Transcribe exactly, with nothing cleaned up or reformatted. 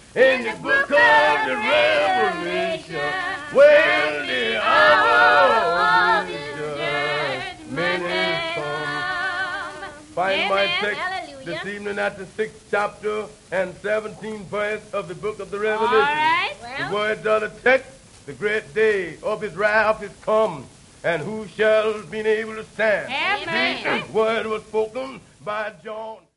in the book of the Revelation, when the hour of his judgment is come. Find my text this evening at the sixth chapter and seventeenth verse of the book of the Revelation. All right. Well. The words of the text, the great day of his wrath is come, and who shall be able to stand? Amen. This word was spoken by John.